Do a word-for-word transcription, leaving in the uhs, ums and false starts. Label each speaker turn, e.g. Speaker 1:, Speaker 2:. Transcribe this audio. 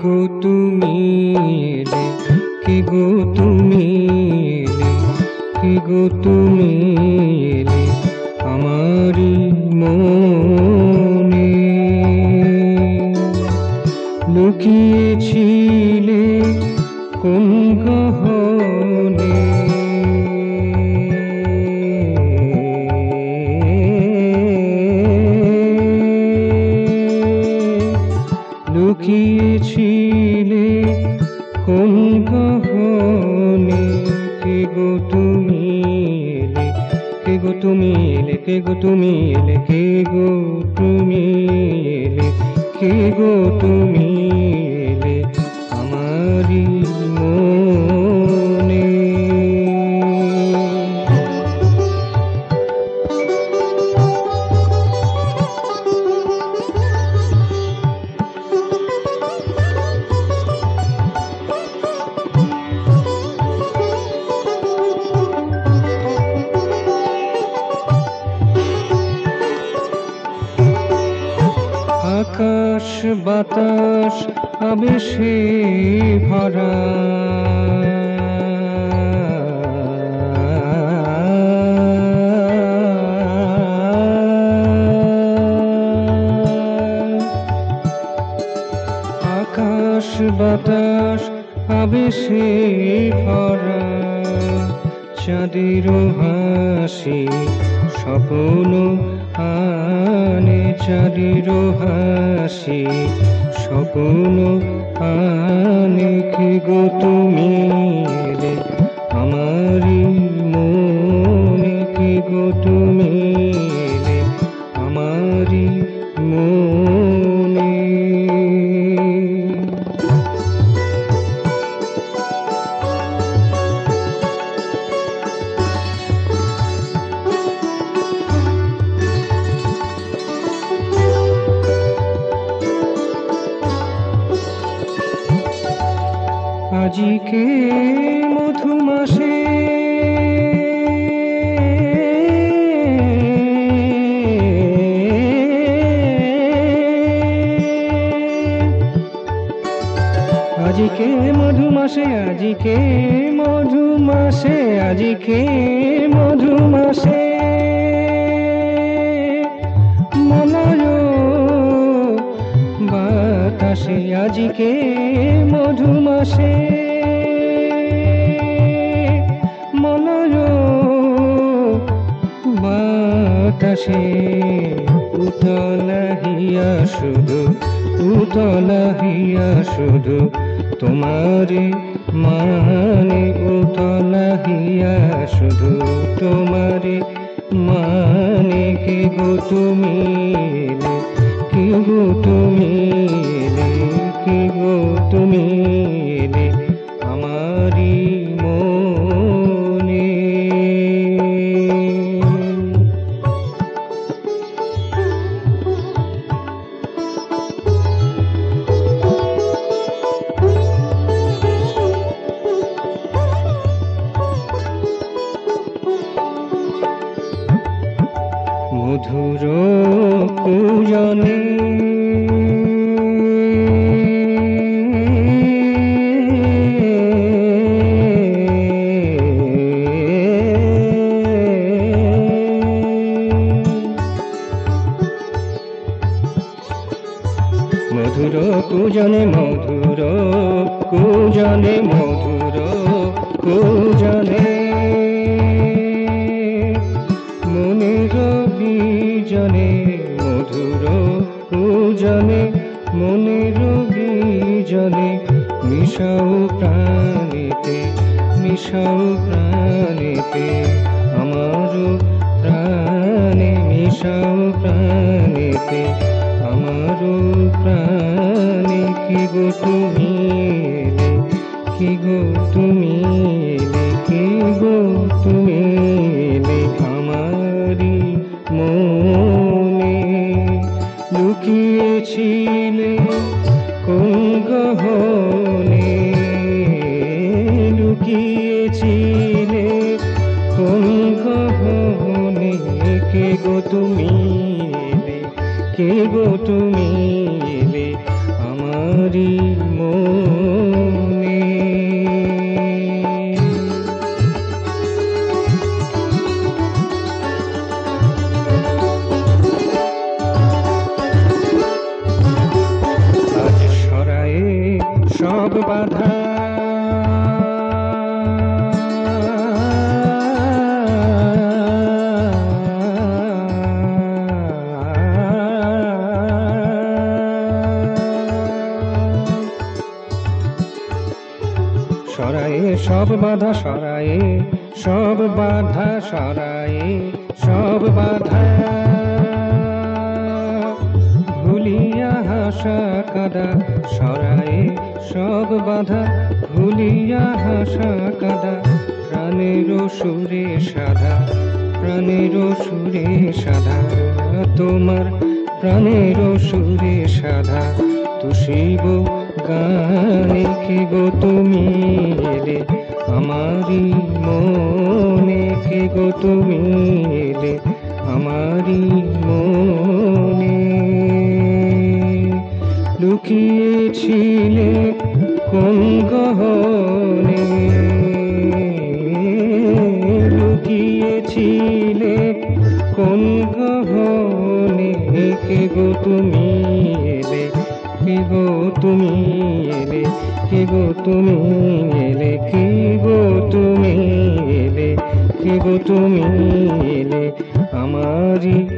Speaker 1: গো তুমি এলে, কে গো তুমি এলে, কে গো তুমি এলে আমারি মনে। লুকিয়েছিলে কোন গহনে, লুকিয়েছিলে কোন গহনে। কে গো তুমি এলে, কে গো তুমি এলে, কে গো তুমি এলে, কে গো তুমি এলে, কে গো তুমি এলে আমারি মনে। আকাশ বাতাস আবেশে ভরা, আকাশ বাতাস আবেশে ভরা। চাঁদের হাসি স্বপ্ন আনে, চাঁদের হাসি স্বপ্ন আনে। কে গো তুমি এলে আমারি মনে, কে গো তুমি এলে আমারি মনে। আজিকে মধুমাসে আজিকে মধুমাসে, আজিকে মধুমাসে, আজিকে মধুমাসে মলয় বাতাসে, আজিকে মধুমাসে মলয় বাতাসে। উতলা হিয়া শুধু, উতলা হিয়া শুধু তোমারে মানে, উতলা হিয়া শুধু তোমারে মানে। কে গো তুমি এলে, কে গো তুমি এলে, কে গো তুমি এলে আমারি মনে। মধুর পূজনে মধুর পূজনে, মধুর পূজনে, মধুর পূজনে মনের বীজনে, মধুর পূজনে মনের বীজনে। মিশাও প্রাণেতে, মিশাও প্রাণেতে আমার প্রাণে, মিশাও প্রাণেতে আমার প্রাণে। কি গো তুমি এলে, কি গো তুমি এলে, কি গো তুমি এলে আমারি মনে। লুকিয়েছিলে কোন গহনে, লুকিয়েছিলে কোন গহনে। কে গো তুমি এলে, কে গো তুমি এলে আমারি মনে। সব বাধা সরায়ে, সব বাধা সরায়ে, সব বাধা ভুলিয়া হাসা কাদা সরায়ে, সব বাধা ভুলিয়া হাসা কাদা। প্রাণের সুরে সাধা, প্রাণের সুরে সাধা, তোমার প্রাণের সুরে সাধা। তুষিব গানে কে গো তুমি এলে আমারি মনে, কে গো তুমি এলে আমারি মনে। লুকিয়েছিলে কোন গহনে, লুকিয়েছিলে কোন গহনে, কে গো তুমি এলে, কে গো তুমি এলে, কে গো তুমি এলে, কে গো তুমি এলে, কে গো তুমি এলে আমারি